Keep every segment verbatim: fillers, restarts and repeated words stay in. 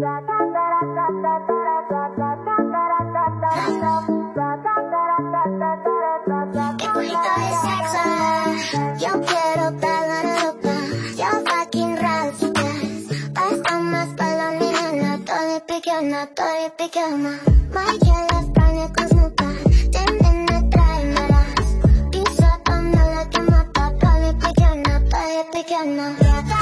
Qué culito de sexo. Yo quiero pagar ropa. Yo fucking ralphas. Basta más para la nena. Todo es pequeña, todo es pequeña. My jealous planet con snupa. Tienen me traen malas. Pisa con la que mata. Todo es pequeña, todo es pequeña.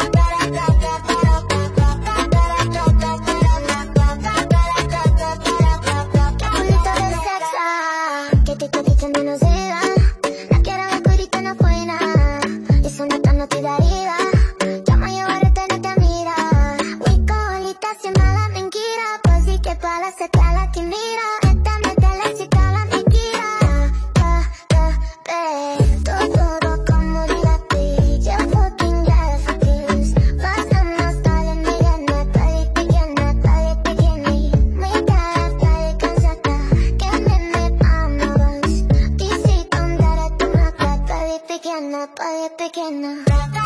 Pequeña.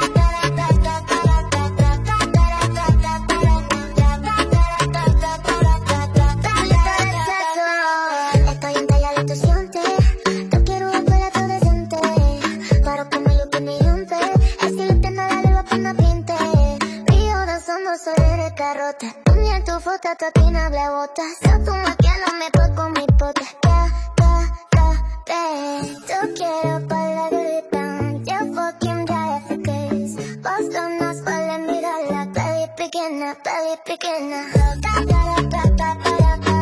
Estoy en talla de tu siente. Yo quiero un pelato decente. Para que me lo que me junte. El cielo te nada le va para pinte. Río danzando sobre el carrote. Un día en tu foto totina blebota. Yo tu maquialo me pongo mi pote. Ta, ta, ta, te. Yo quiero para la Boston nos puede mirar la peli pequeña, peli pequeña.